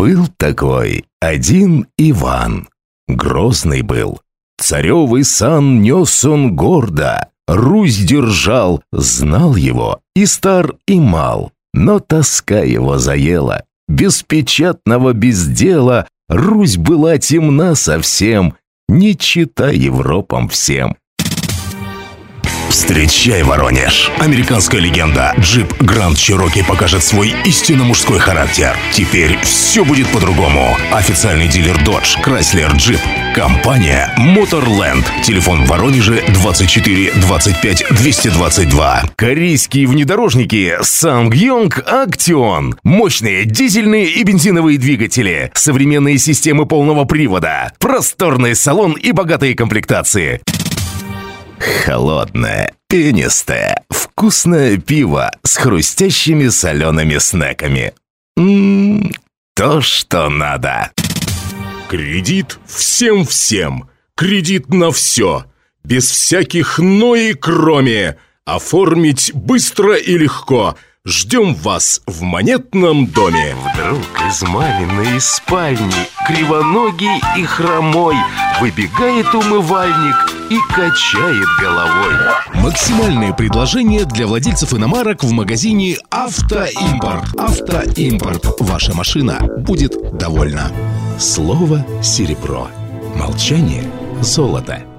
Был такой один Иван. Грозный был. Царевый сан нес он гордо. Русь держал, знал его и стар, и мал. Но тоска его заела. Без печатного без дела Русь была темна совсем, не читай Европам всем. Встречай, Воронеж! Американская легенда Jeep Grand Cherokee покажет свой истинно мужской характер. Теперь все будет по-другому. Официальный дилер Dodge, Chrysler, Jeep. Компания Motorland. Телефон в Воронеже 24 25 222. Корейские внедорожники Sangyong Action. Мощные дизельные и бензиновые двигатели. Современные системы полного привода. Просторный салон и богатые комплектации. Холодное, пенистое, вкусное пиво с хрустящими солеными снеками. То, что надо. Кредит всем-всем. Кредит на все. Без всяких «но» и «кроме». Оформить быстро и легко. Ждем вас в Монетном доме. Вдруг из маминой спальни кривоногий и хромой выбегает умывальник и качает головой. Максимальные предложения для владельцев иномарок в магазине «Автоимпорт». «Автоимпорт». Ваша машина будет довольна. Слово серебро. Молчание золото.